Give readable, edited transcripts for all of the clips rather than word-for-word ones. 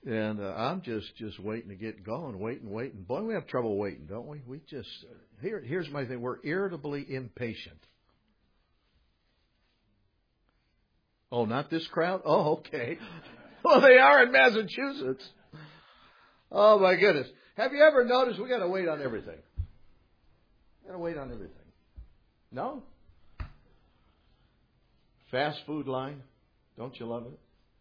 And I'm just waiting to get going, waiting. Boy, we have trouble waiting, don't we? Here's my thing. We're irritably impatient. Oh, not this crowd? Oh, okay. Well, they are in Massachusetts. Oh, my goodness. Have you ever noticed we got to wait on everything? Got to wait on everything. No? Fast food line. Don't you love it?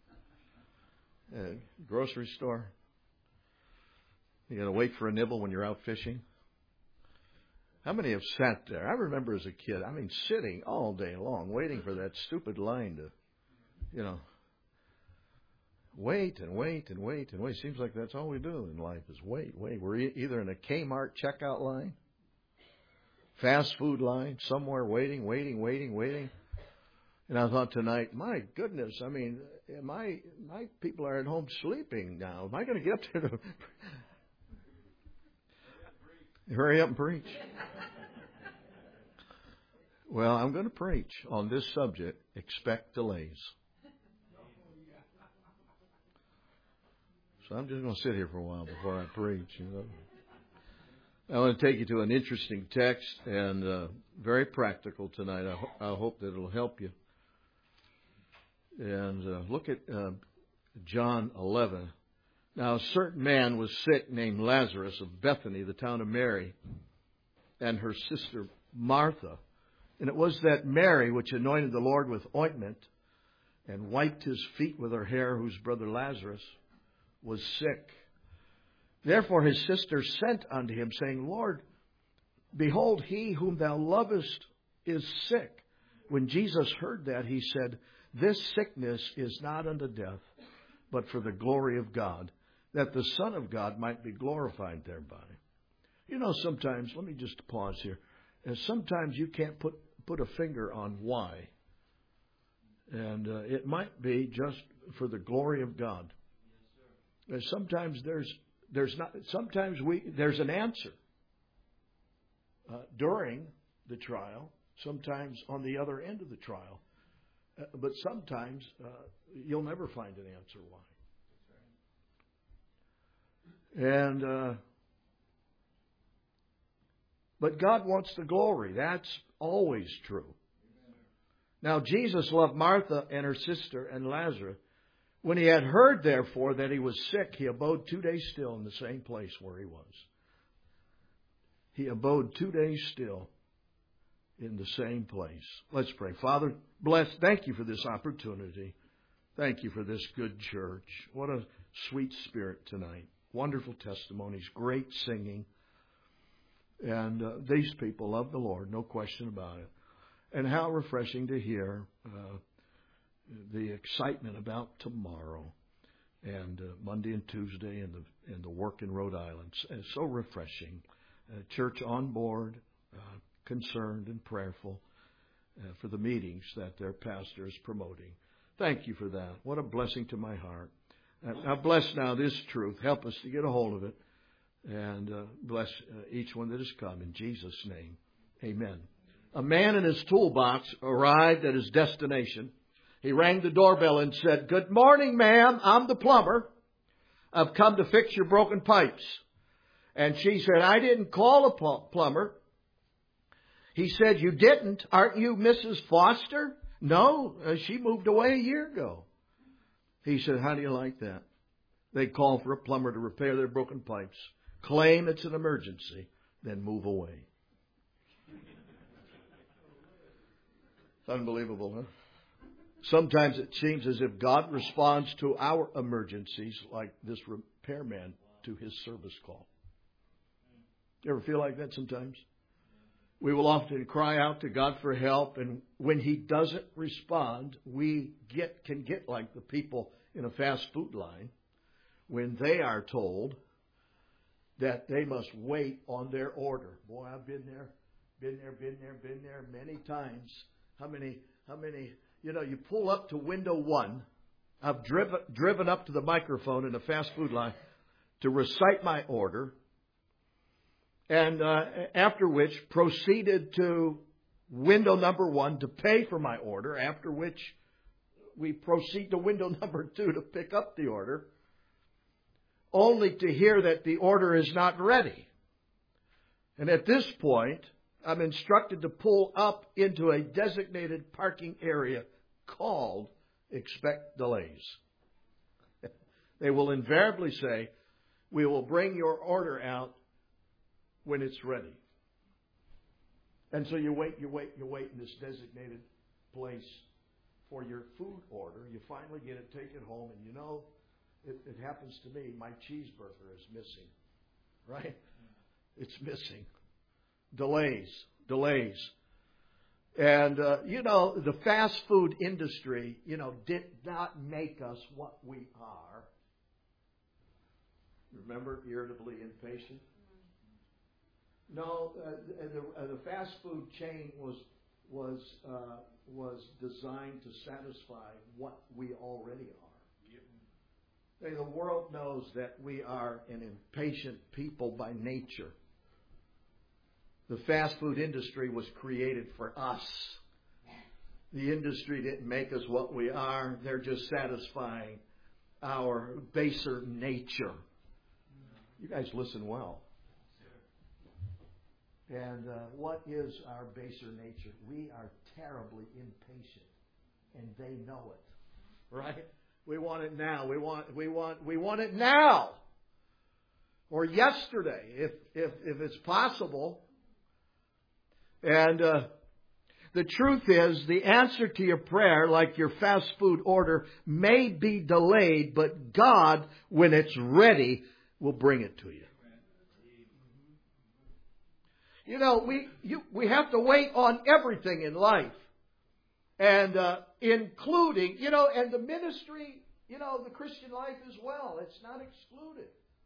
Grocery store. You got to wait for a nibble when you're out fishing. How many have sat there? I remember as a kid, sitting all day long waiting for that stupid line to, wait and wait. Seems like that's all we do in life is wait. We're either in a Kmart checkout line, fast food line, somewhere waiting. And I thought tonight, my goodness, my people are at home sleeping now. Am I going to get up there to hurry up and preach? Well, I'm going to preach on this subject, expect delays. So I'm just going to sit here for a while before I preach. I want to take you to an interesting text and very practical tonight. I hope that it'll help you. And look at John 11. Now, a certain man was sick named Lazarus of Bethany, the town of Mary, and her sister Martha. And it was that Mary which anointed the Lord with ointment and wiped his feet with her hair, whose brother Lazarus was sick. Therefore his sister sent unto him, saying, Lord, behold, he whom thou lovest is sick. When Jesus heard that, he said, This sickness is not unto death, but for the glory of God, that the Son of God might be glorified thereby. Sometimes, let me just pause here. And sometimes you can't put a finger on why. And it might be just for the glory of God. Sometimes there's not. Sometimes there's an answer during the trial. Sometimes on the other end of the trial. But sometimes you'll never find an answer why. And but God wants the glory. That's always true. Now Jesus loved Martha and her sister and Lazarus. When he had heard, therefore, that he was sick, he abode 2 days still in the same place where he was. He abode 2 days still in the same place. Let's pray. Father, thank you for this opportunity. Thank you for this good church. What a sweet spirit tonight. Wonderful testimonies, great singing. And these people love the Lord, no question about it. And how refreshing to hear the excitement about tomorrow and Monday and Tuesday and the work in Rhode Island. It's so refreshing. Church on board, concerned and prayerful for the meetings that their pastor is promoting. Thank you for that. What a blessing to my heart. Now bless now this truth. Help us to get a hold of it. And bless each one that has come in Jesus' name. Amen. A man in his toolbox arrived at his destination. He rang the doorbell and said, Good morning, ma'am. I'm the plumber. I've come to fix your broken pipes. And she said, I didn't call a plumber. He said, You didn't? Aren't you Mrs. Foster? No, she moved away a year ago. He said, How do you like that? They call for a plumber to repair their broken pipes, claim it's an emergency, then move away. It's unbelievable, huh? Sometimes it seems as if God responds to our emergencies like this repairman to his service call. You ever feel like that sometimes? We will often cry out to God for help, and when He doesn't respond, we can get like the people in a fast food line when they are told that they must wait on their order. Boy, I've been there many times. How many? You pull up to window 1. I've driven up to the microphone in a fast food line to recite my order. And after which proceeded to window number 1 to pay for my order, after which we proceed to window number 2 to pick up the order. only to hear that the order is not ready. And at this point, I'm instructed to pull up into a designated parking area called Expect Delays. They will invariably say, we will bring your order out when it's ready. And so you wait in this designated place for your food order. You finally get it, take it home, and you know, it happens to me, my cheeseburger is missing. Right? It's missing. Delays. And, the fast food industry, did not make us what we are. Remember, irritably impatient? No, the fast food chain was designed to satisfy what we already are. The world knows that we are an impatient people by nature. The fast food industry was created for us. The industry didn't make us what we are. They're just satisfying our baser nature. You guys listen well. And what is our baser nature? We are terribly impatient, and they know it. Right? We want it now. We want it now, or yesterday, if it's possible. And the truth is, the answer to your prayer, like your fast food order, may be delayed, but God, when it's ready, will bring it to you. We have to wait on everything in life. And including, and the ministry, the Christian life as well. It's not excluded.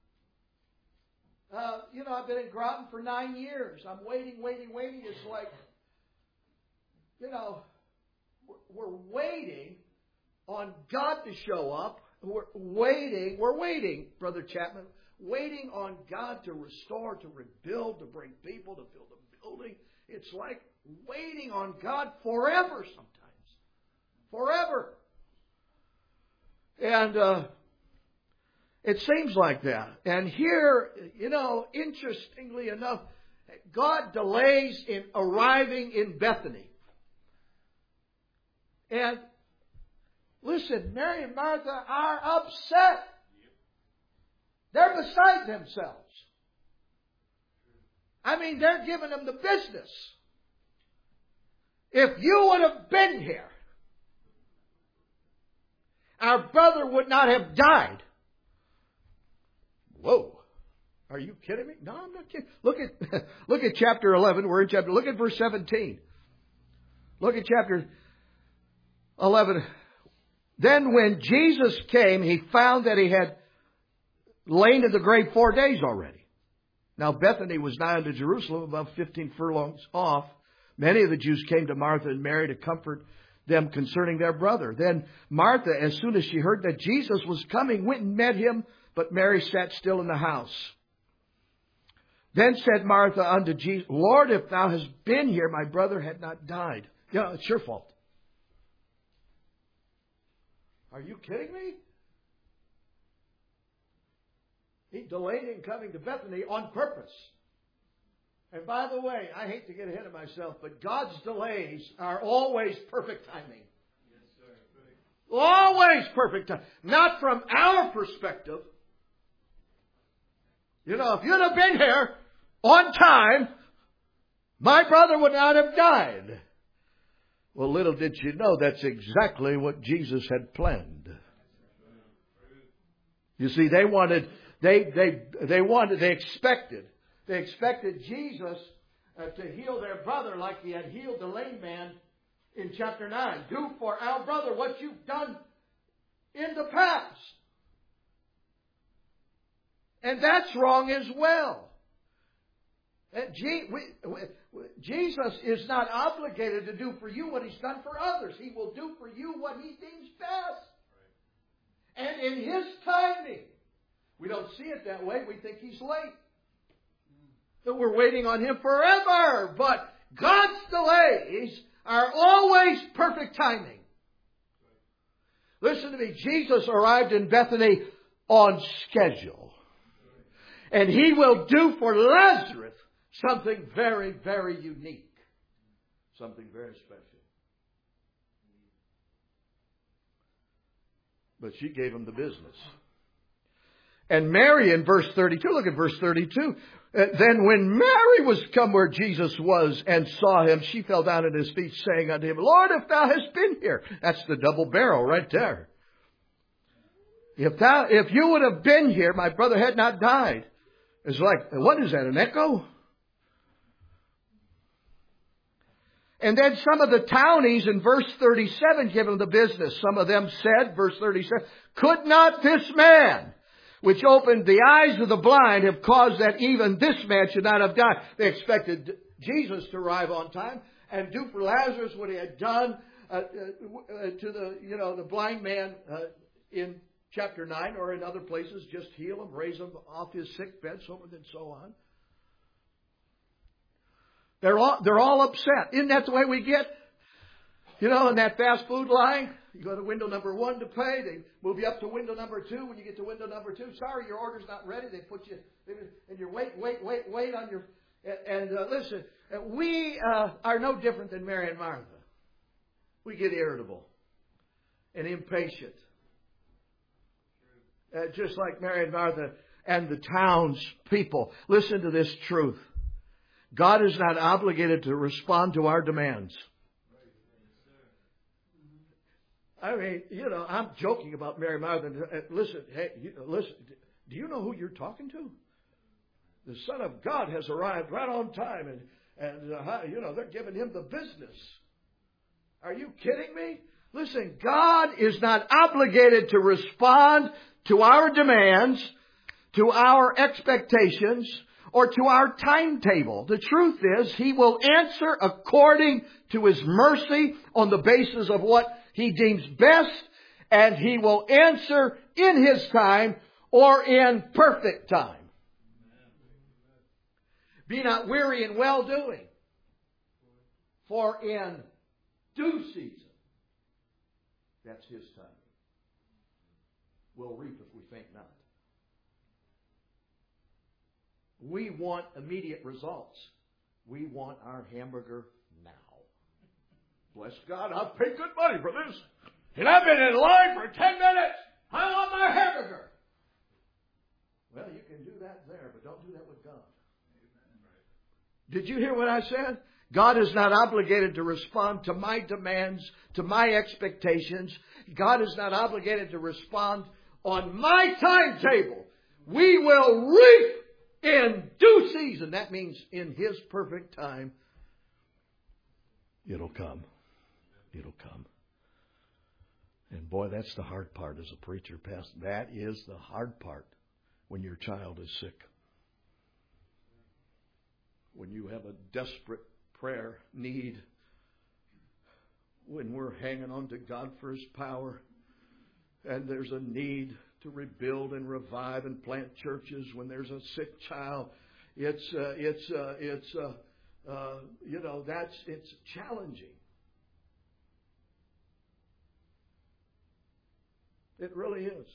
I've been in Groton for 9 years. I'm waiting. It's like, we're waiting on God to show up. We're waiting, Brother Chapman, waiting on God to restore, to rebuild, to bring people, to build a building. It's like waiting on God forever sometimes. Forever. And it seems like that. And here, interestingly enough, God delays in arriving in Bethany. And listen, Mary and Martha are upset. They're beside themselves. I mean, they're giving them the business. If you would have been here, our brother would not have died. Whoa. Are you kidding me? No, I'm not kidding. Look at chapter 11. We're in chapter. Look at verse 17. Look at chapter 11. Then when Jesus came, he found that he had lain in the grave 4 days already. Now Bethany was nigh unto Jerusalem, about 15 furlongs off. Many of the Jews came to Martha and Mary to comfort them concerning their brother. Then Martha, as soon as she heard that Jesus was coming, went and met him, but Mary sat still in the house. Then said Martha unto Jesus, Lord, if thou hadst been here, my brother had not died. It's your fault. Are you kidding me? He delayed in coming to Bethany on purpose. And by the way, I hate to get ahead of myself, but God's delays are always perfect timing. Yes, sir. Always perfect timing. Not from our perspective. If you'd have been here on time, my brother would not have died. Well, little did you know that's exactly what Jesus had planned. You see, they expected Jesus to heal their brother like he had healed the lame man in chapter 9. Do for our brother what you've done in the past. And that's wrong as well. Jesus is not obligated to do for you what He's done for others. He will do for you what He deems best. And in His timing. We don't see it that way. We think He's late. That we're waiting on Him forever. But God's delays are always perfect timing. Listen to me. Jesus arrived in Bethany on schedule. And He will do for Lazarus something very, very unique. Something very special. But she gave him the business. And Mary in verse 32, look at verse 32. Then when Mary was come where Jesus was and saw Him, she fell down at His feet, saying unto Him, Lord, if Thou hast been here. That's the double barrel right there. If you would have been here, my brother had not died. It's like, what is that, an echo? And then some of the townies in verse 37 give Him the business. Some of them said, verse 37, could not this man, which opened the eyes of the blind, have caused that even this man should not have died? They expected Jesus to arrive on time and do for Lazarus what He had done to the blind man in chapter 9 or in other places. Just heal him, raise him off his sick bed, so on and so on. They're all upset. Isn't that the way we get? In that fast food line, you go to window number 1 to pay. They move you up to window number 2. When you get to window number 2, sorry, your order's not ready. They put you, and you're wait on your. And listen, we are no different than Mary and Martha. We get irritable and impatient, just like Mary and Martha and the townspeople. Listen to this truth. God is not obligated to respond to our demands. I mean, I'm joking about Mary and Martha. Listen, do you know who you're talking to? The Son of God has arrived right on time, and they're giving Him the business. Are you kidding me? Listen, God is not obligated to respond to our demands, to our expectations, or to our timetable. The truth is, He will answer according to His mercy on the basis of what He deems best, and He will answer in His time or in perfect time. Be not weary in well-doing, for in due season, that's His time, we'll reap if we faint not. We want immediate results. We want our hamburger now. Bless God, I've paid good money for this. And I've been in line for 10 minutes. I want my hamburger. Well, you can do that there, but don't do that with God. Did you hear what I said? God is not obligated to respond to my demands, to my expectations. God is not obligated to respond on my timetable. We will reap in due season. That means in His perfect time, it'll come. It'll come. And boy, that's the hard part as a preacher, Pastor. That is the hard part when your child is sick. When you have a desperate prayer need. When we're hanging on to God for His power. And there's a need to rebuild and revive and plant churches. When there's a sick child, it's challenging. It really is.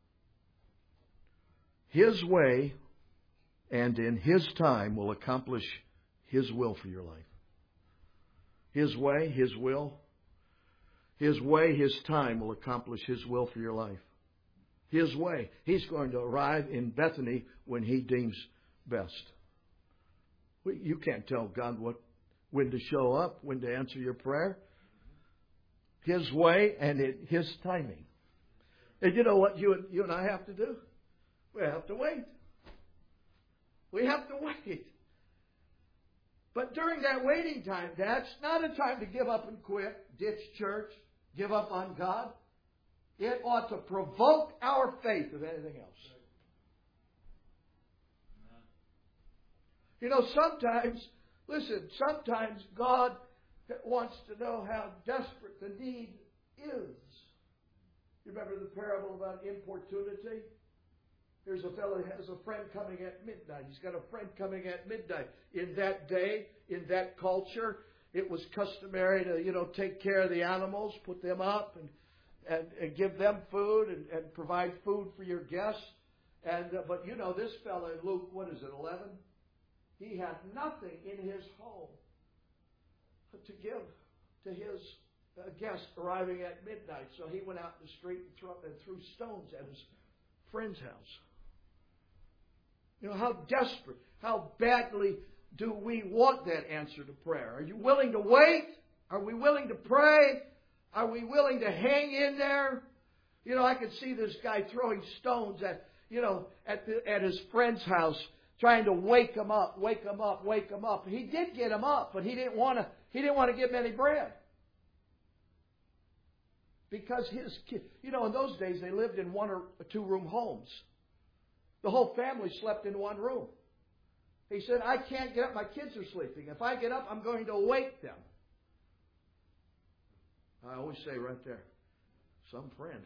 His way and in His time will accomplish His will for your life. His way, His will. His way, His time will accomplish His will for your life. His way. He's going to arrive in Bethany when He deems best. You can't tell God when to show up, when to answer your prayer. His way and His timing. And you know what you and I have to do? We have to wait. We have to wait. But during that waiting time, that's not a time to give up and quit, ditch church, give up on God. It ought to provoke our faith if anything else. Sometimes God wants to know how desperate the need is. You remember the parable about importunity? Here's a fellow who has a friend coming at midnight. He's got a friend coming at midnight. In that day, in that culture, it was customary to, take care of the animals, put them up and give them food and provide food for your guests. But you know, this fellow in Luke, what is it, 11? He had nothing in his home to give to his guest arriving at midnight. So he went out in the street and threw stones at his friend's house. You know, how desperate, how badly do we want that answer to prayer? Are you willing to wait? Are we willing to pray? Are we willing to hang in there? You know, I could see this guy throwing stones at his friend's house, trying to wake him up. He did get him up, but he didn't want to give him any bread. Because his kid, you know, in those days they lived in 1 or 2 room homes. The whole family slept in one room. He said, I can't get up. My kids are sleeping. If I get up, I'm going to wake them. I always say right there, some friend.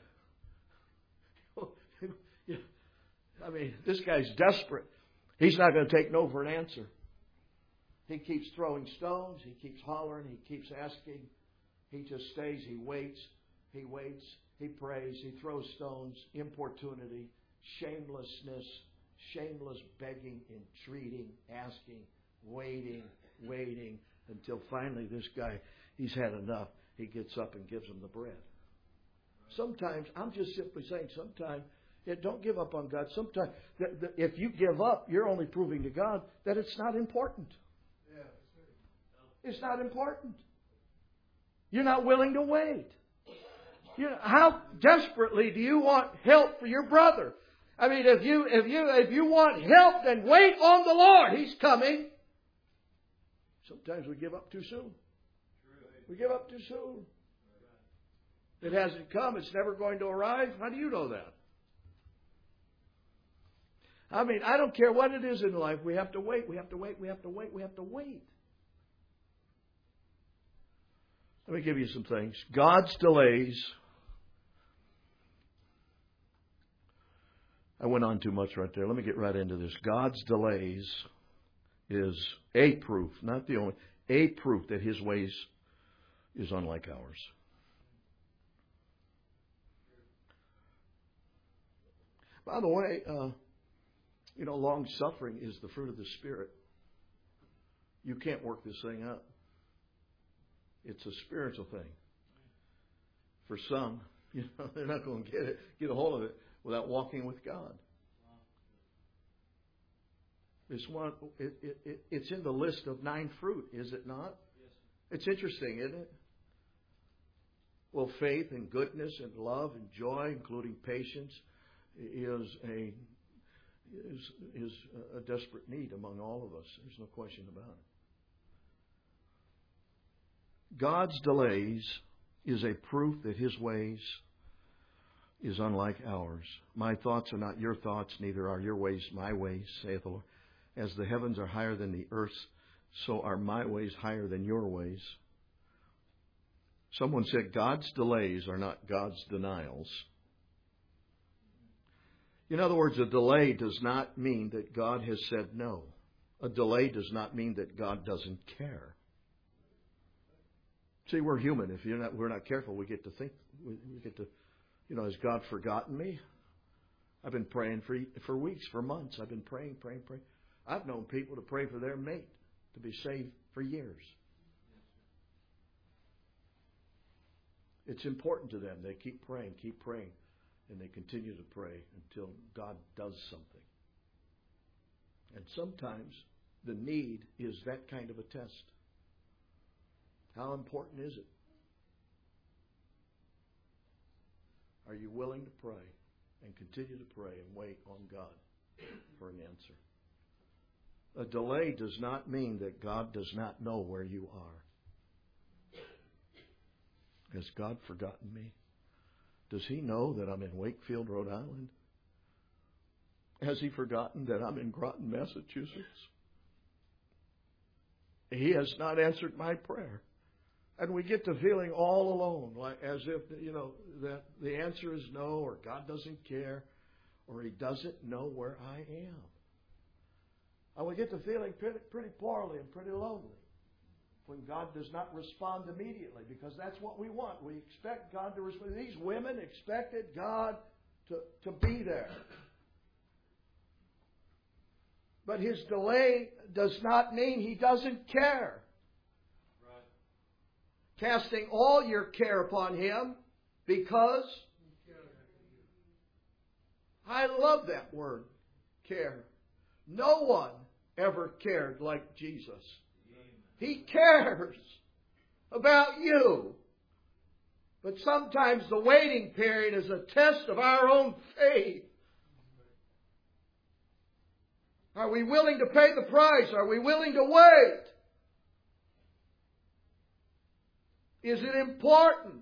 I mean, this guy's desperate. He's not going to take no for an answer. He keeps throwing stones. He keeps hollering. He keeps asking. He just stays. He waits. He waits. He prays. He throws stones. Importunity. Shamelessness. Shameless begging, entreating, asking, waiting, until finally this guy, he's had enough. He gets up and gives him the bread. Sometimes, I'm just simply saying, sometimes, don't give up on God. Sometimes, if you give up, you're only proving to God that it's not important. It's not important. You're not willing to wait. You know, how desperately do you want help for your brother? I mean, if you want help, then wait on the Lord. He's coming. Sometimes we give up too soon. We give up too soon. It hasn't come. It's never going to arrive. How do you know that? I mean, I don't care what it is in life. We have to wait. We have to wait. We have to wait. We have to wait. Let me give you some things. God's delays. I went on too much right there. Let me get right into this. God's delays is a proof, not the only, a proof that His ways is unlike ours. By the way, long suffering is the fruit of the Spirit. You can't work this thing up. It's a spiritual thing. For some, they're not going to get a hold of it without walking with God. It's in the list of 9 fruit, is it not? Yes. It's interesting, isn't it? Well, faith and goodness and love and joy, including patience, is a desperate need among all of us. There's no question about it. God's delays is a proof that His ways is unlike ours. My thoughts are not your thoughts, neither are your ways my ways, saith the Lord. As the heavens are higher than the earth, so are my ways higher than your ways. Someone said God's delays are not God's denials. In other words, a delay does not mean that God has said no. A delay does not mean that God doesn't care. See, we're human. If we're not careful, we get to think, we get to, has God forgotten me? I've been praying for weeks, for months. I've been praying. I've known people to pray for their mate to be saved for years. It's important to them. They keep praying, and they continue to pray until God does something. And sometimes the need is that kind of a test. How important is it? Are you willing to pray and continue to pray and wait on God for an answer? A delay does not mean that God does not know where you are. Has God forgotten me? Does He know that I'm in Wakefield, Rhode Island? Has He forgotten that I'm in Groton, Massachusetts? He has not answered my prayer. And we get to feeling all alone, like as if, that the answer is no, or God doesn't care, or He doesn't know where I am. And we get to feeling pretty poorly and pretty lonely when God does not respond immediately, because that's what we want. We expect God to respond. These women expected God to be there. But His delay does not mean He doesn't care. Casting all your care upon Him, because I love that word, care. No one ever cared like Jesus. He cares about you. But sometimes the waiting period is a test of our own faith. Are we willing to pay the price? Are we willing to wait? Is it important?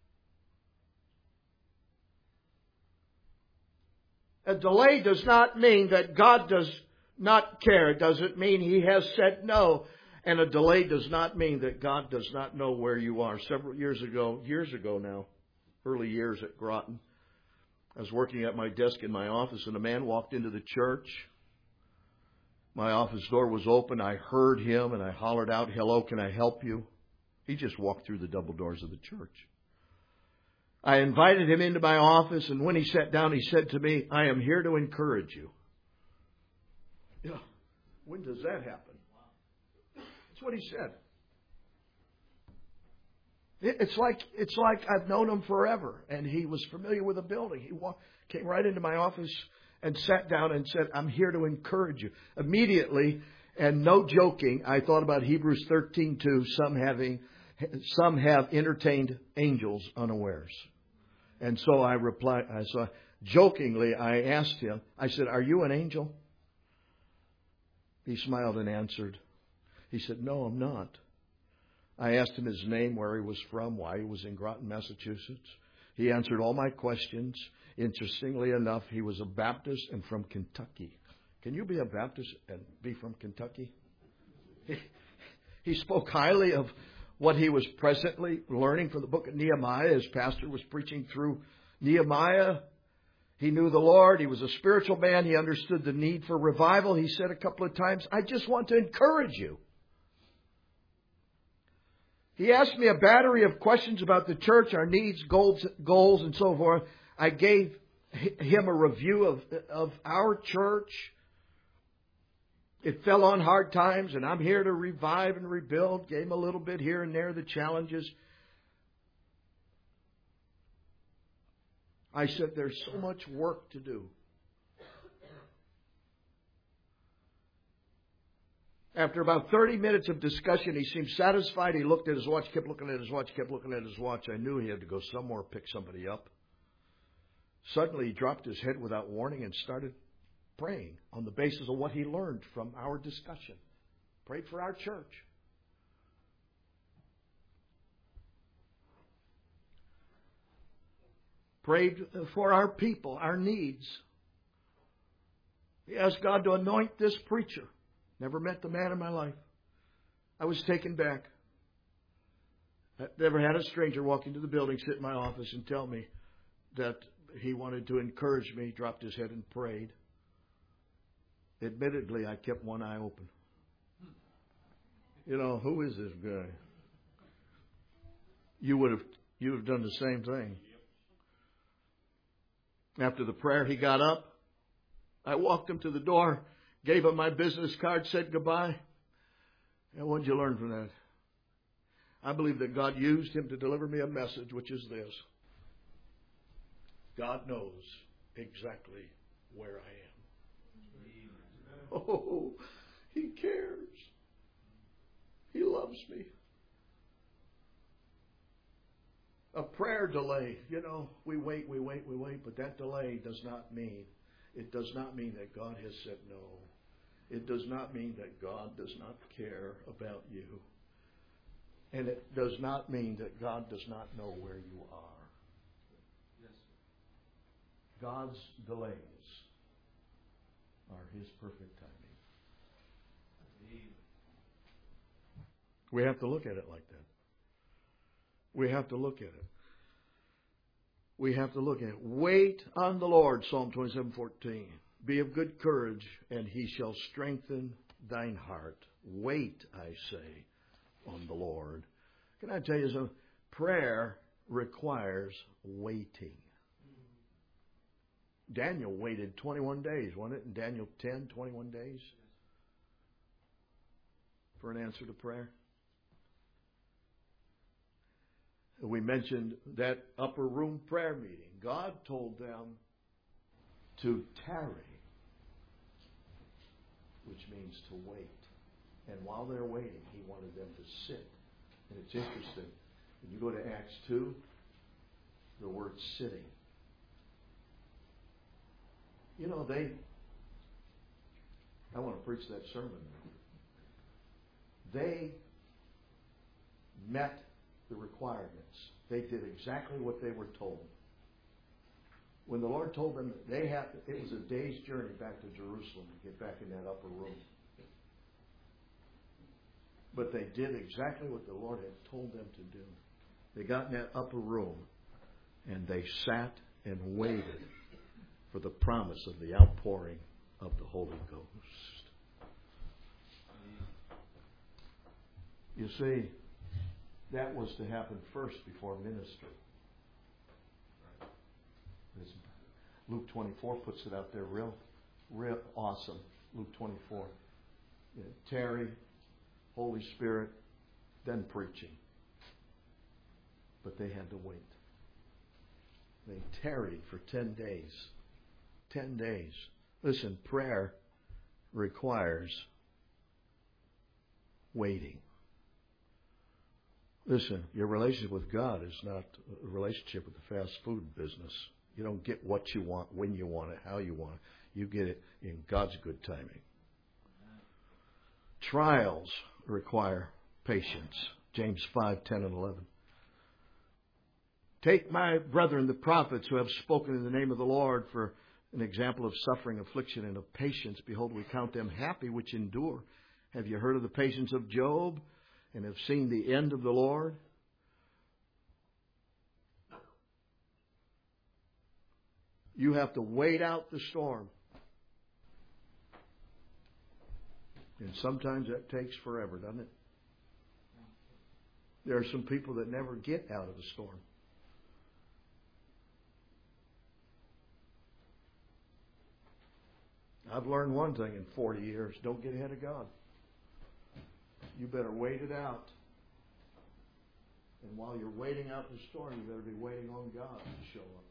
A delay does not mean that God does not care. It doesn't mean He has said no. And a delay does not mean that God does not know where you are. Several years ago now, early years at Groton, I was working at my desk in my office and a man walked into the church. My office door was open. I heard him and I hollered out, "Hello, can I help you?" He just walked through the double doors of the church. I invited him into my office, and when he sat down, he said to me, "I am here to encourage you." Yeah. When does that happen? That's what he said. It's like I've known him forever, and he was familiar with the building. He came right into my office and sat down and said, "I'm here to encourage you." Immediately, and no joking, I thought about Hebrews 13:2, some have entertained angels unawares. And so I replied, jokingly, I asked him, I said, "Are you an angel?" He smiled and answered. He said, "No, I'm not." I asked him his name, where he was from, why he was in Groton, Massachusetts. He answered all my questions. Interestingly enough, he was a Baptist and from Kentucky. Can you be a Baptist and be from Kentucky? He spoke highly of what he was presently learning from the book of Nehemiah. His pastor was preaching through Nehemiah. He knew the Lord. He was a spiritual man. He understood the need for revival. He said a couple of times, "I just want to encourage you." He asked me a battery of questions about the church, our needs, goals, and so forth. I gave him a review of our church. It fell on hard times, and I'm here to revive and rebuild. Gave him a little bit here and there, the challenges. I said, there's so much work to do. After about 30 minutes of discussion, he seemed satisfied. He looked at his watch, kept looking at his watch, kept looking at his watch. I knew he had to go somewhere, pick somebody up. Suddenly, he dropped his head without warning and started praying on the basis of what he learned from our discussion. Prayed for our church. Prayed for our people, our needs. He asked God to anoint this preacher. Never met the man in my life. I was taken back. I never had a stranger walk into the building, sit in my office, and tell me that he wanted to encourage me, dropped his head and prayed. Admittedly, I kept one eye open. You know, who is this guy? You would have done the same thing. After the prayer, he got up. I walked him to the door, gave him my business card, said goodbye. And what did you learn from that? I believe that God used him to deliver me a message, which is this: God knows exactly where I am. Oh, He cares. He loves me. A prayer delay. You know, we wait, but that delay does not mean that God has said no. It does not mean that God does not care about you. And it does not mean that God does not know where you are. God's delays are His perfect timing. We have to look at it like that. We have to look at it. We have to look at it. Wait on the Lord, Psalm 27:14. Be of good courage, and He shall strengthen thine heart. Wait, I say, on the Lord. Can I tell you something? Prayer requires waiting. Daniel waited 21 days, wasn't it? In Daniel 10, 21 days. for an answer to prayer? We mentioned that upper room prayer meeting. God told them to tarry, which means to wait. And while they're waiting, He wanted them to sit. And it's interesting. When you go to Acts 2, the word sitting. You know, I want to preach that sermon. They met the requirements. They did exactly what they were told. When the Lord told them that it was a day's journey back to Jerusalem to get back in that upper room. But they did exactly what the Lord had told them to do. They got in that upper room and they sat and waited for the promise of the outpouring of the Holy Ghost. You see, that was to happen first before ministry. Luke 24 puts it out there real awesome. Luke 24. Tarry, Holy Spirit, then preaching. But they had to wait. They tarried for 10 days. 10 days. Listen, prayer requires waiting. Listen, your relationship with God is not a relationship with the fast food business. You don't get what you want, when you want it, how you want it. You get it in God's good timing. Trials require patience. James 5, 10 and 11. Take my brethren, the prophets, who have spoken in the name of the Lord, for an example of suffering, affliction, and of patience. Behold, we count them happy which endure. Have you heard of the patience of Job, and have seen the end of the Lord? You have to wait out the storm. And sometimes that takes forever, doesn't it? There are some people that never get out of the storm. I've learned one thing in 40 years. Don't get ahead of God. You better wait it out. And while you're waiting out the storm, you better be waiting on God to show up.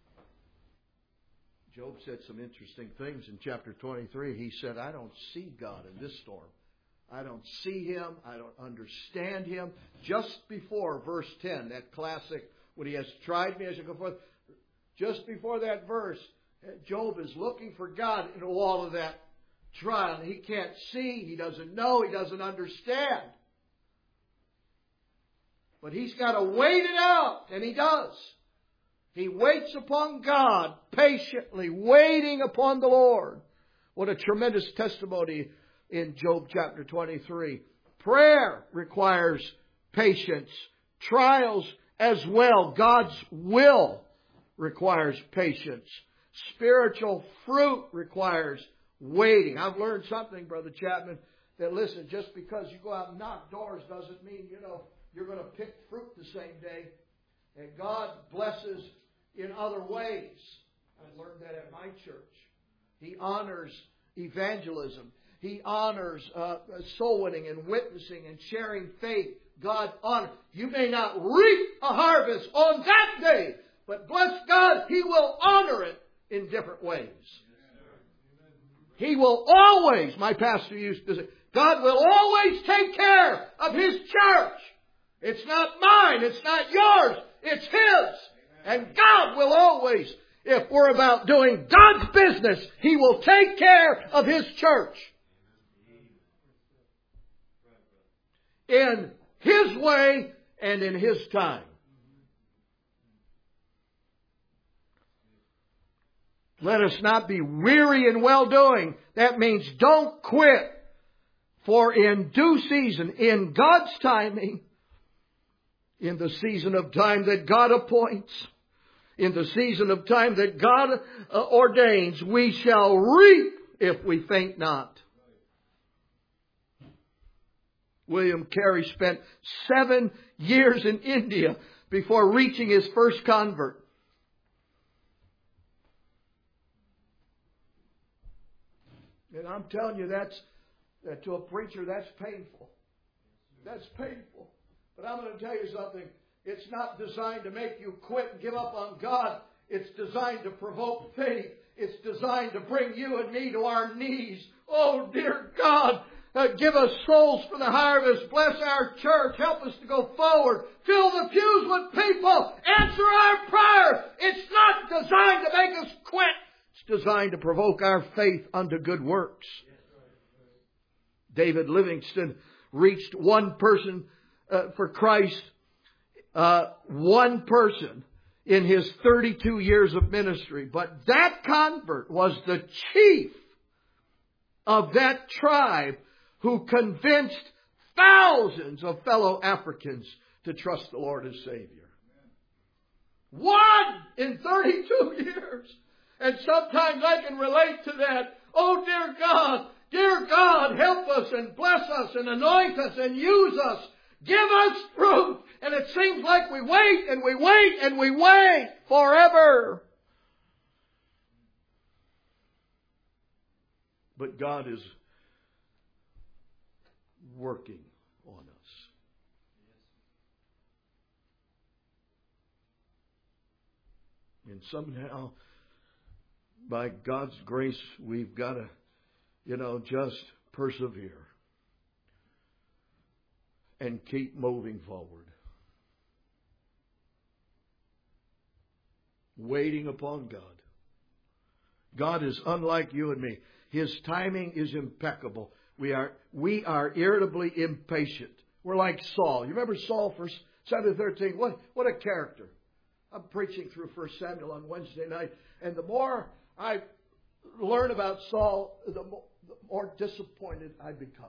Job said some interesting things in chapter 23. He said, I don't see God in this storm. I don't see Him. I don't understand Him. Just before verse 10, that classic, when He has tried me as I go forth, just before that verse, Job is looking for God in all of that trial. He can't see. He doesn't know. He doesn't understand. But he's got to wait it out. And he does. He waits upon God patiently, waiting upon the Lord. What a tremendous testimony in Job chapter 23. Prayer requires patience. Trials as well. God's will requires patience. Spiritual fruit requires waiting. I've learned something, Brother Chapman, that listen, just because you go out and knock doors doesn't mean, you're going to pick fruit the same day. And God blesses in other ways. I learned that at my church. He honors evangelism. He honors soul winning and witnessing and sharing faith. God honors. You may not reap a harvest on that day, but bless God, He will honor it in different ways. He will always, my pastor used to say, God will always take care of His church. It's not mine. It's not yours. It's His. And God will always, if we're about doing God's business, He will take care of His church. In His way and in His time. Let us not be weary in well-doing. That means don't quit. For in due season, in God's timing, in the season of time that God appoints, in the season of time that God ordains, we shall reap if we faint not. William Carey spent 7 years in India before reaching his first convert. And I'm telling you, that to a preacher, that's painful. That's painful. But I'm going to tell you something. It's not designed to make you quit and give up on God. It's designed to provoke faith. It's designed to bring you and me to our knees. Oh, dear God, give us souls for the harvest. Bless our church. Help us to go forward. Fill the pews with people. Answer our prayer. It's not designed to make us quit. It's designed to provoke our faith unto good works. David Livingston reached one person for Christ, one person in his 32 years of ministry. But that convert was the chief of that tribe who convinced thousands of fellow Africans to trust the Lord as Savior. One in 32 years. And sometimes I can relate to that. Oh, dear God, help us and bless us and anoint us and use us. Give us fruit. And it seems like we wait and we wait and we wait forever. But God is working on us. And somehow, by God's grace, we've got to, just persevere and keep moving forward. Waiting upon God. God is unlike you and me. His timing is impeccable. We are irritably impatient. We're like Saul. You remember Saul, 1 Samuel 13? What a character. I'm preaching through 1 Samuel on Wednesday night. And the more I learn about Saul, the more disappointed I become.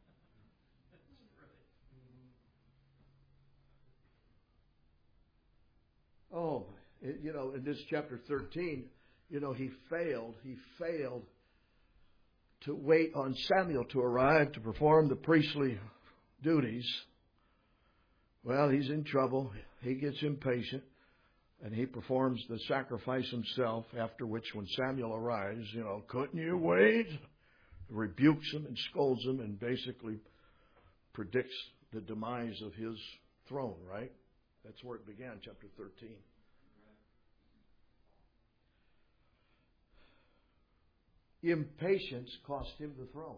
Oh, in this chapter 13, he failed. He failed to wait on Samuel to arrive to perform the priestly duties. Well, he's in trouble. He gets impatient. And he performs the sacrifice himself, after which when Samuel arrives, couldn't you wait? Rebukes him and scolds him and basically predicts the demise of his throne, right? That's where it began, chapter 13. Impatience cost him the throne.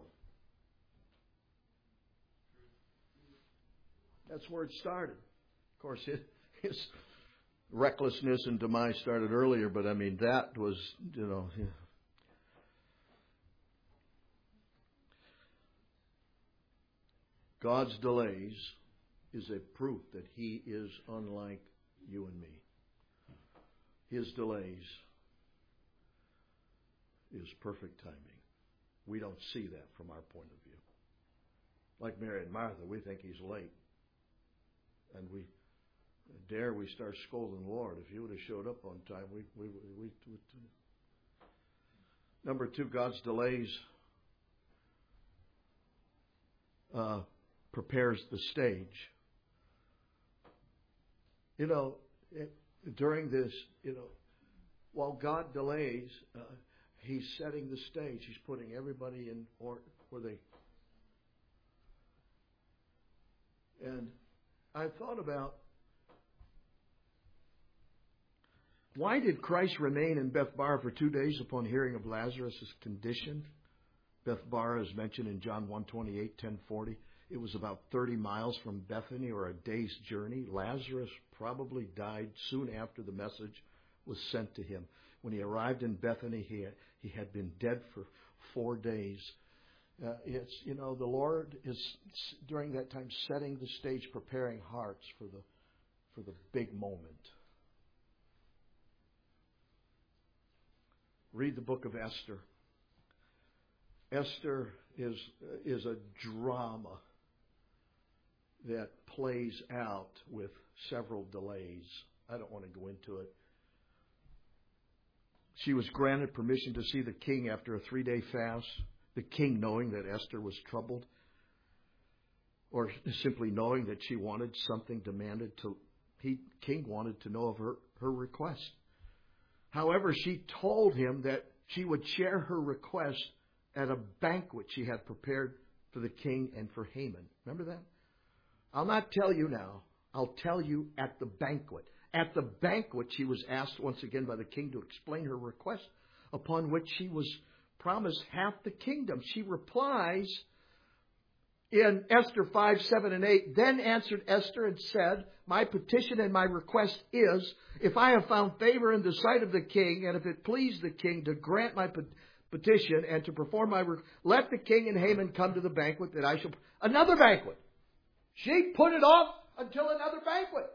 That's where it started. Of course, his recklessness and demise started earlier, but that was, God's delays is a proof that He is unlike you and me. His delays is perfect timing. We don't see that from our point of view. Like Mary and Martha, we think He's late. And we start scolding the Lord. If He would have showed up on time, we Number 2, God's delays prepares the stage. During this, while God delays, He's setting the stage. He's putting everybody in order where they. And I thought about, why did Christ remain in Bethbara for 2 days upon hearing of Lazarus' condition? Bethbara is mentioned in John 1:28, 10:40. It was about 30 miles from Bethany, or a day's journey. Lazarus probably died soon after the message was sent to him. When he arrived in Bethany, he had been dead for 4 days. The Lord is during that time setting the stage, preparing hearts for the big moment. Read the book of Esther. Esther is a drama that plays out with several delays. I don't want to go into it. She was granted permission to see the king after a 3-day fast. The king, knowing that Esther was troubled, or simply knowing that she wanted something, king wanted to know of her request. However, she told him that she would share her request at a banquet she had prepared for the king and for Haman. Remember that? I'll not tell you now. I'll tell you at the banquet. At the banquet, she was asked once again by the king to explain her request, upon which she was promised half the kingdom. She replies in Esther 5, 7, and 8, Then answered Esther and said, My petition and my request is, if I have found favor in the sight of the king, and if it please the king to grant my petition and to perform my let the king and Haman come to the banquet that I shall... Another banquet. She put it off until another banquet.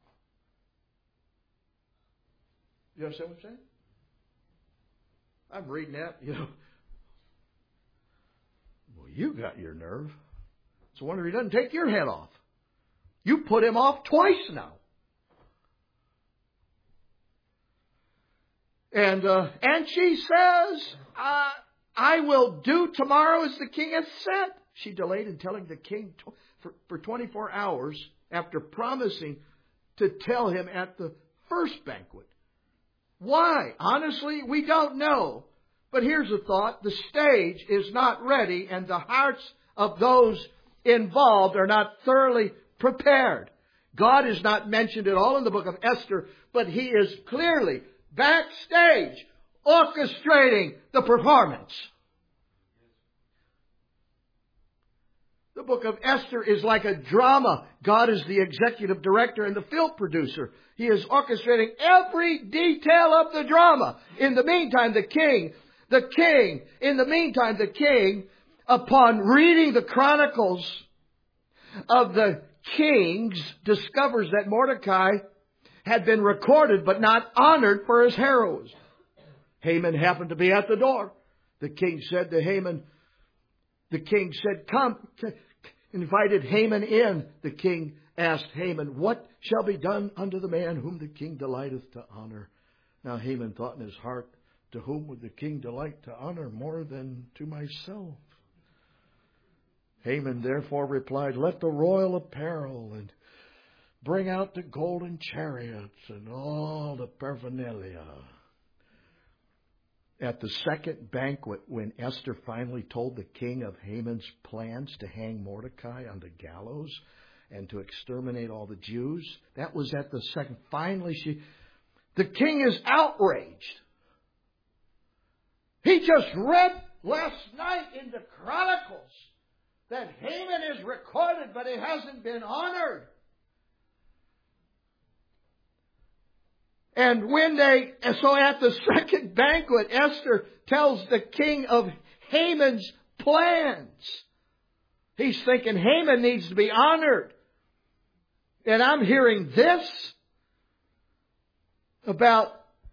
You understand what I'm saying? I'm reading that, Well, you got your nerve. It's a wonder he doesn't take your head off. You put him off twice now. And she says, I will do tomorrow as the king has said. She delayed in telling the king for 24 hours after promising to tell him at the first banquet. Why? Honestly, we don't know. But here's a thought. The stage is not ready, and the hearts of those involved are not thoroughly prepared. God is not mentioned at all in the book of Esther, but He is clearly backstage orchestrating the performance. The book of Esther is like a drama. God is the executive director and the film producer. He is orchestrating every detail of the drama. In the meantime, the king, upon reading the chronicles of the kings, discovers that Mordecai had been recorded but not honored for his heroism. Haman happened to be at the door. The king said to Haman, come, invited Haman in. The king asked Haman, what shall be done unto the man whom the king delighteth to honor? Now Haman thought in his heart, to whom would the king delight to honor more than to myself? Haman therefore replied, let the royal apparel and bring out the golden chariots and all the paraphernalia. At the second banquet, when Esther finally told the king of Haman's plans to hang Mordecai on the gallows and to exterminate all the Jews, that was at the second. Finally, the king is outraged. He just read last night in the Chronicles that Haman is recorded, but it hasn't been honored. And so at the second banquet, Esther tells the king of Haman's plans. He's thinking Haman needs to be honored. And I'm hearing this about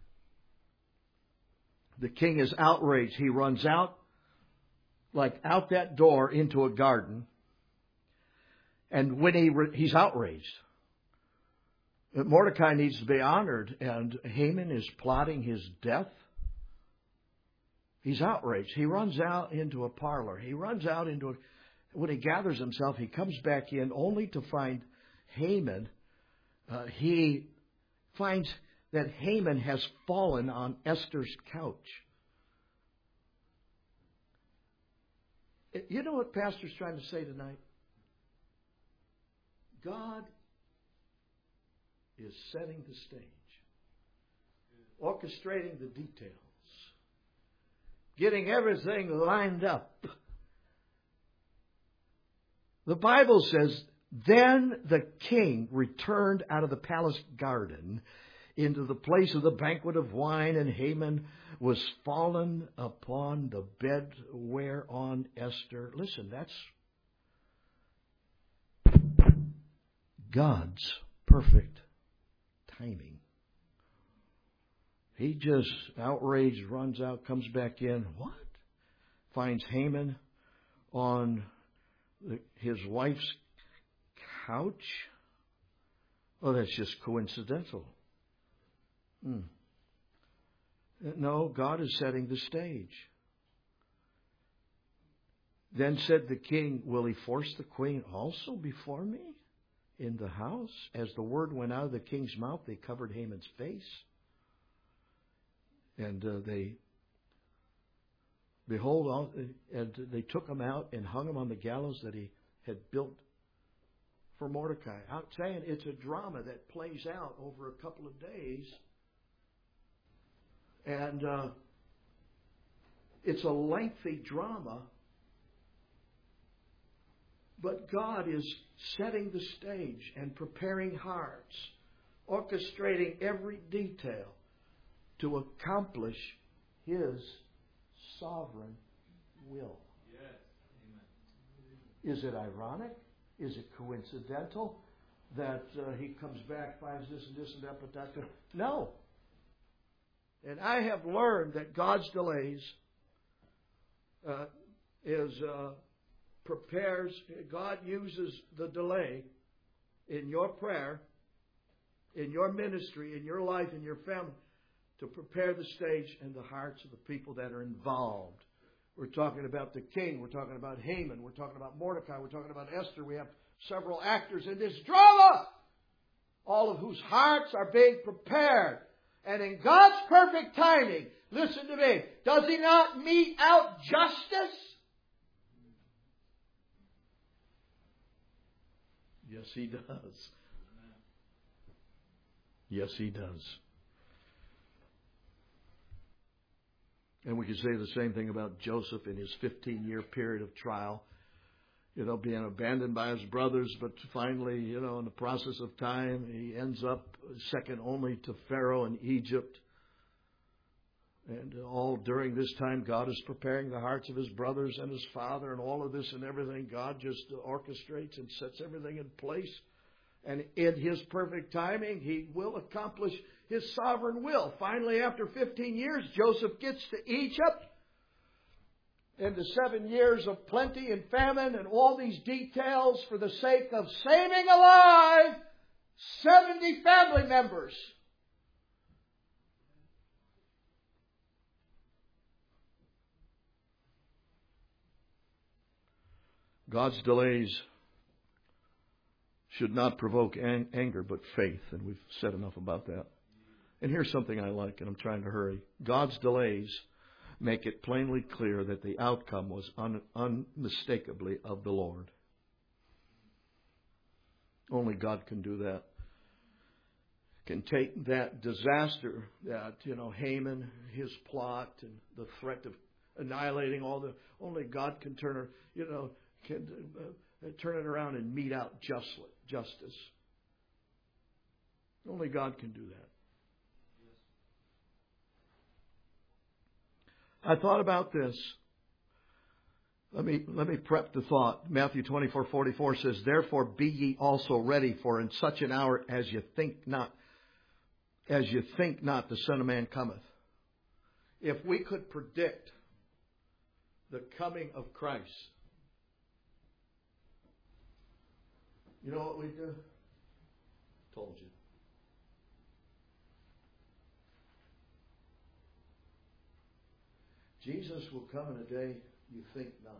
the king is outraged. He runs out that door into a garden. And when he's outraged, Mordecai needs to be honored, and Haman is plotting his death. He's outraged. He runs out into a parlor. When he gathers himself, he comes back in only to find Haman. He finds that Haman has fallen on Esther's couch. You know what Pastor's trying to say tonight? God is setting the stage, orchestrating the details, getting everything lined up. The Bible says, then the king returned out of the palace garden into the place of the banquet of wine, and Haman was fallen upon the bed whereon Esther. Listen, that's God's perfect timing. He just outraged, runs out, comes back in. What? Finds Haman on his wife's couch? Oh, that's just coincidental. No, God is setting the stage. Then said the king, will he force the queen also before me in the house? As the word went out of the king's mouth, they covered Haman's face. And and they took him out and hung him on the gallows that he had built for Mordecai. I'm saying it's a drama that plays out over a couple of days. And it's a lengthy drama. But God is setting the stage and preparing hearts, orchestrating every detail to accomplish His sovereign will. Yes. Amen. Is it ironic? Is it coincidental that He comes back, finds this and this and that, but that? No. And I have learned that God's delays God uses the delay in your prayer, in your ministry, in your life, in your family, to prepare the stage and the hearts of the people that are involved. We're talking about the king. We're talking about Haman. We're talking about Mordecai. We're talking about Esther. We have several actors in this drama, all of whose hearts are being prepared. And in God's perfect timing, listen to me, does He not mete out justice? Yes, He does. Yes, He does. And we could say the same thing about Joseph in his 15-year period of trial. Being abandoned by his brothers, but finally, in the process of time, he ends up second only to Pharaoh in Egypt. And all during this time, God is preparing the hearts of his brothers and his father and all of this and everything. God just orchestrates and sets everything in place. And in His perfect timing, He will accomplish His sovereign will. Finally, after 15 years, Joseph gets to Egypt. And the 7 years of plenty and famine and all these details for the sake of saving alive 70 family members. God's delays should not provoke anger, but faith. And we've said enough about that. And here's something I like, and I'm trying to hurry. God's delays make it plainly clear that the outcome was unmistakably of the Lord. Only God can do that. Can take that disaster that, Haman, his plot, and the threat of annihilating only God can turn it around and mete out justice. Only God can do that. I thought about this. Let me prep the thought. Matthew 24:44 says, "Therefore be ye also ready, for in such an hour as you think not, the Son of Man cometh." If we could predict the coming of Christ, you know what we'd do? Told you. Jesus will come in a day you think not.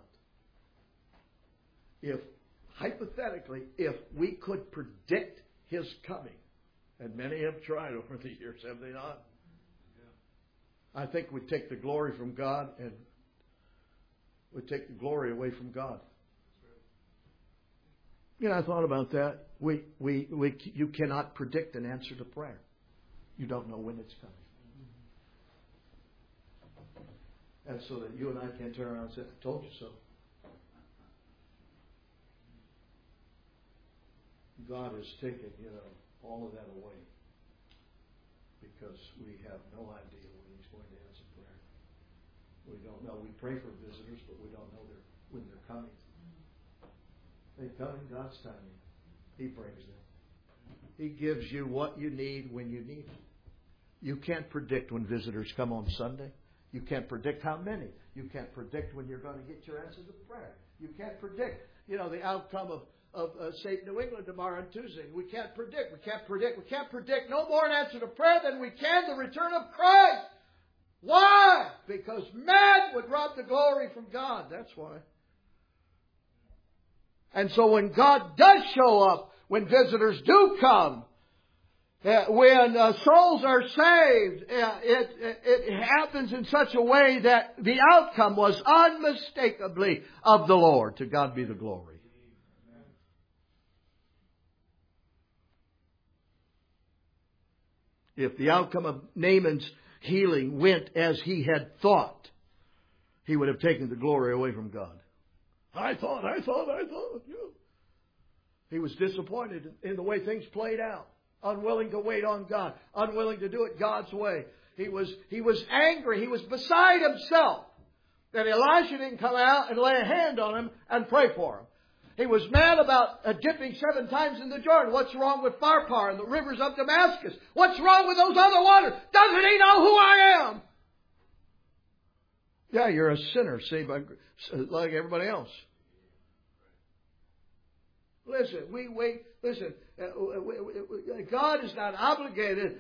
Hypothetically, if we could predict His coming, and many have tried over the years, have they not? Yeah. I think we'd take the glory from God and we'd take the glory away from God. I thought about that. You cannot predict an answer to prayer. You don't know when it's coming. And so that you and I can't turn around and say, "I told you so." God has taken, all of that away because we have no idea when He's going to answer prayer. We don't know. We pray for visitors, but we don't know when they're coming. They come in God's timing. He brings them. He gives you what you need when you need it. You can't predict when visitors come on Sunday. You can't predict how many. You can't predict when you're going to get your answers of prayer. You can't predict, the outcome of St. New England tomorrow on Tuesday. We can't predict. We can't predict no more an answer to prayer than we can the return of Christ. Why? Because man would rob the glory from God. That's why. And so when God does show up, when visitors do come, when souls are saved, it happens in such a way that the outcome was unmistakably of the Lord. To God be the glory. if the outcome of Naaman's healing went as he had thought, he would have taken the glory away from God. I thought. He was disappointed in the way things played out. Unwilling to wait on God. Unwilling to do it God's way. He was angry. He was beside himself that Elisha didn't come out and lay a hand on him and pray for him. He was mad about dipping 7 times in the Jordan. What's wrong with Pharpar and the rivers of Damascus? What's wrong with those other waters? Doesn't he know who I am? Yeah, you're a sinner, saved by, like everybody else. Listen, Listen, God is not obligated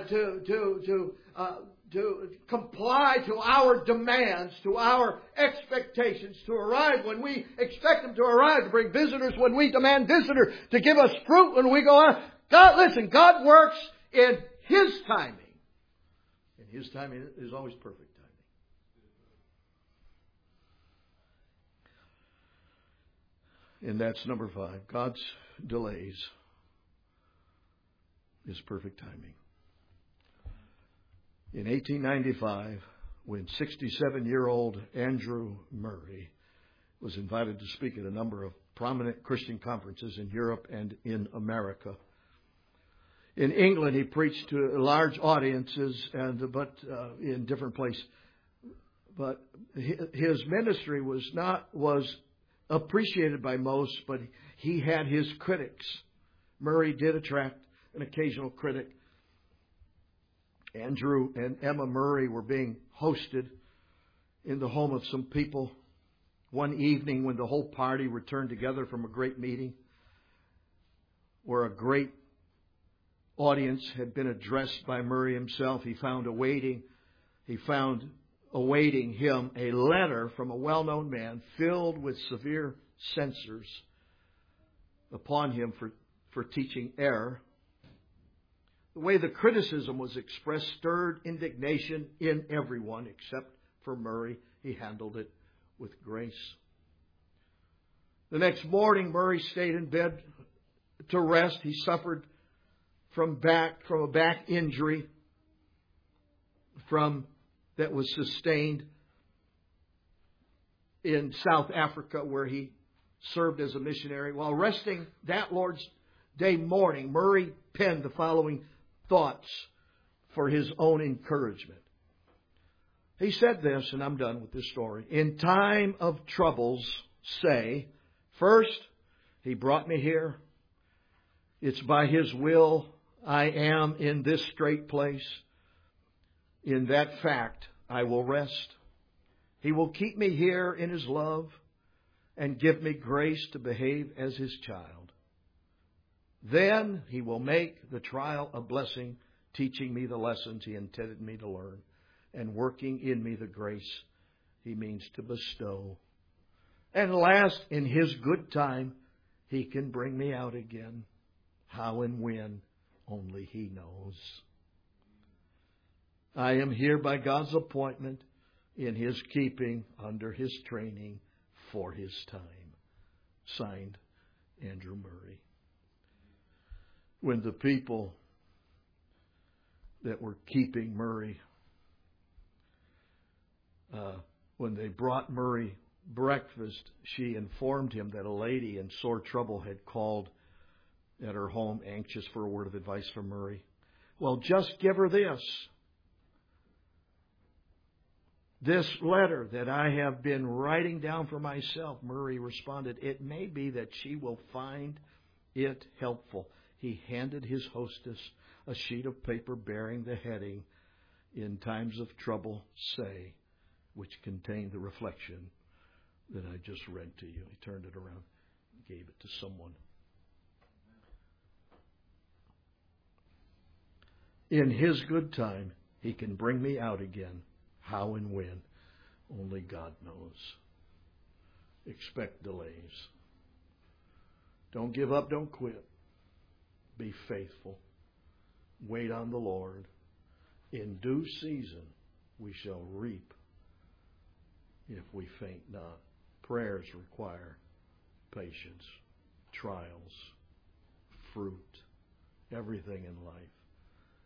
to comply to our demands, to our expectations, to arrive when we expect Him to arrive, to bring visitors when we demand visitors, to give us fruit when we go out. God works in His timing. And His timing is always perfect timing. And that's number 5. God's delays is perfect timing. In 1895, when 67-year-old Andrew Murray was invited to speak at a number of prominent Christian conferences in Europe and in America. In England, he preached to large audiences, but in different places. But his ministry was appreciated by most, but he had his critics. Murray did attract an occasional critic. Andrew and Emma Murray were being hosted in the home of some people one evening when the whole party returned together from a great meeting where a great audience had been addressed by Murray himself. He found awaiting him a letter from a well-known man filled with severe censures upon him for teaching error. The way the criticism was expressed stirred indignation in everyone except for Murray. He handled it with grace. The next morning, Murray stayed in bed to rest. He suffered from a back injury that was sustained in South Africa, where he served as a missionary. While resting that Lord's Day morning, Murray penned the following thoughts for his own encouragement. He said this, and I'm done with this story. In time of troubles, say, first, He brought me here. It's by His will I am in this strait place. In that fact, I will rest. He will keep me here in His love and give me grace to behave as His child. Then He will make the trial a blessing, teaching me the lessons He intended me to learn and working in me the grace He means to bestow. And last, in His good time, He can bring me out again. How and when, only He knows. I am here by God's appointment, in His keeping, under His training, for His time. Signed, Andrew Murray. When the people that were keeping Murray, when they brought Murray breakfast, she informed him that a lady in sore trouble had called at her home, anxious for a word of advice from Murray. Well, just give her this. This letter that I have been writing down for myself, Murray responded. It may be that she will find it helpful. He handed his hostess a sheet of paper bearing the heading, In Times of Trouble, Say, which contained the reflection that I just read to you. He turned it around and gave it to someone. In His good time, He can bring me out again. How and when, only God knows. Expect delays. Don't give up, don't quit. Be faithful. Wait on the Lord. In due season, we shall reap if we faint not. Prayers require patience, trials, fruit, everything in life.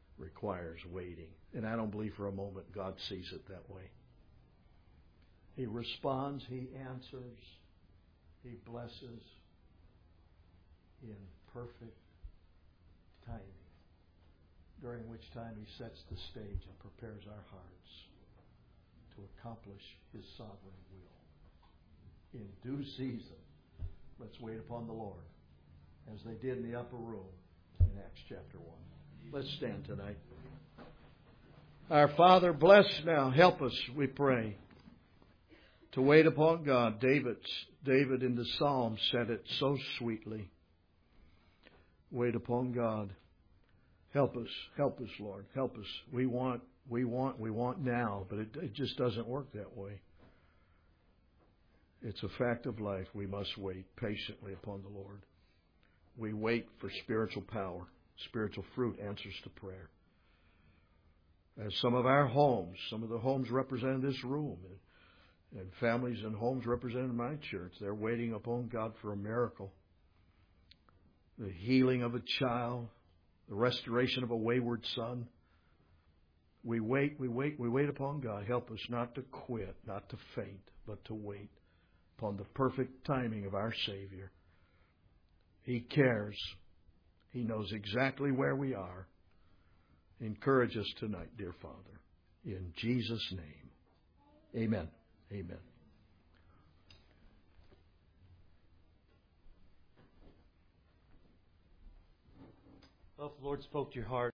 requires waiting. And I don't believe for a moment God sees it that way. He responds, He answers, He blesses in perfect timing, during which time He sets the stage and prepares our hearts to accomplish His sovereign will. In due season, let's wait upon the Lord, as they did in the upper room in Acts chapter 1. Let's stand tonight. Our Father, bless now. Help us, we pray, to wait upon God. David in the Psalm said it so sweetly. Wait upon God. Help us, Lord. Help us. We want now, but it just doesn't work that way. It's a fact of life. We must wait patiently upon the Lord. We wait for spiritual power, spiritual fruit, answers to prayer. As some of our homes, some of the homes represented in this room, and families and homes represented in my church, they're waiting upon God for a miracle. The healing of a child, the restoration of a wayward son. We wait upon God. Help us not to quit, not to faint, but to wait upon the perfect timing of our Savior. He cares. He knows exactly where we are. Encourage us tonight, dear Father. In Jesus' name. Amen. Amen. Well, if the Lord spoke to your heart,